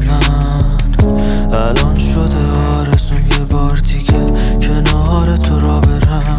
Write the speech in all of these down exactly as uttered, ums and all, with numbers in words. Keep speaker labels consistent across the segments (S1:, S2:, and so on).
S1: من الان شده آرزوم یه بار دیگه کنار تو را برم.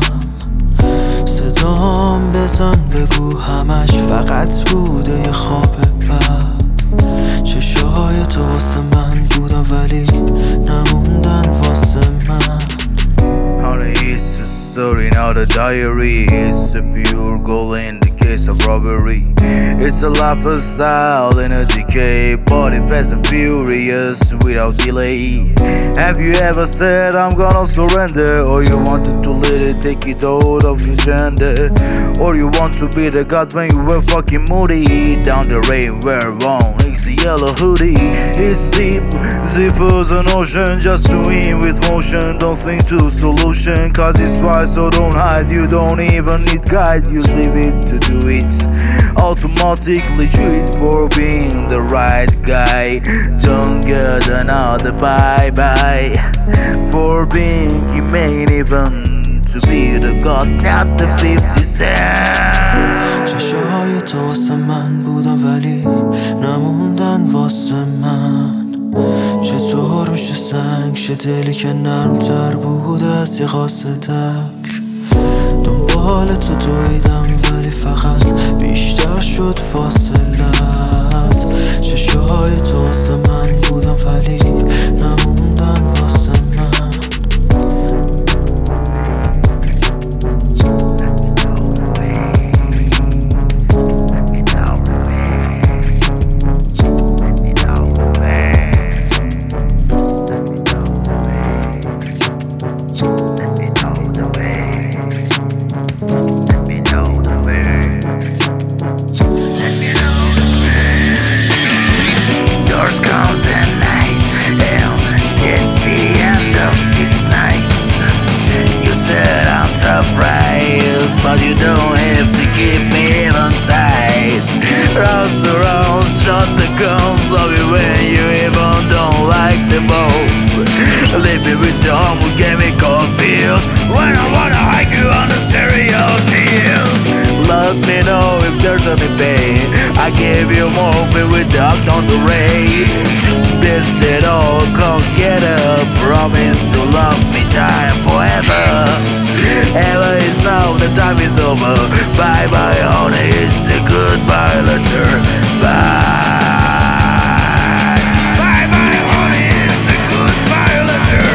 S1: صدام بزن بگو همش فقط بوده یه خواب بد. چشای تو واسه من بودن ولی نموندن واسه من.
S2: Honey, it's a story, not a diary. It's a pure goal in the case of robbery. It's a lifestyle in a decay, body fast and furious without delay. Have you ever said I'm gonna surrender? Or you wanted to let it take it out of your gender? Or you want to be the god when you were fucking moody? Down the rain we're wrong, it's a yellow hoodie. It's deep, deep as an ocean. Just swim with motion, don't think to solution. Cause it's wise, so don't hide. You don't even need guide, you leave it to do it. Automatically choose for being the right guy. Don't get another bye bye for being human, even to be the god, not the fifty cent.
S1: چشای تو واسه من بودن ولی نموندن واسه من. چطور میشه سنگ شه دلی که نرمتر بود از یه قاصدک. دنبال تو دویدم ولی فقط بیشتر شد فاصلت. چشای تو واسه من بودن ولی نموندن واسه من.
S2: But you don't have to keep me even tight. Rouse around, shut the guns. Love you when you even don't like the balls. Leave me with the harmful chemical feels. When I wanna hike you on the stereo kills. Let me know if there's any pain. I give you more with the act on the rain. This it all comes together. Promise to love me time forever. Ever is now, the time is over. Bye bye honey, it's a goodbye letter. Bye. Bye bye honey, it's a goodbye letter.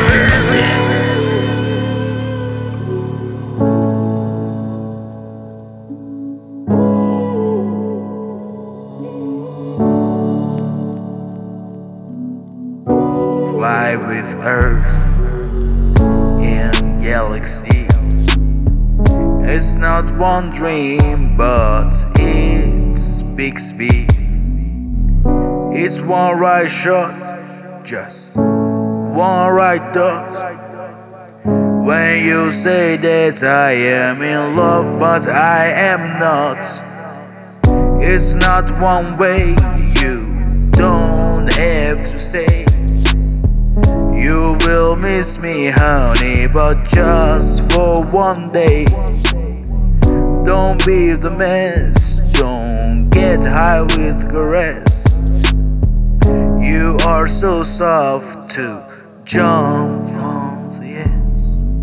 S2: Fly with Earth in galaxy. It's not one dream, but it speaks big. It's one right shot, just one right dot. When you say that I am in love, but I am not. It's not one way, you don't have to say. You will miss me, honey, but just for one day. Don't be the mess, don't get high with caress. You are so soft to jump on the edge.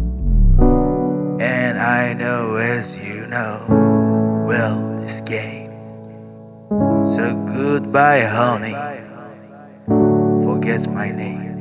S2: And I know, as you know, well, this game. So goodbye honey, forget my name.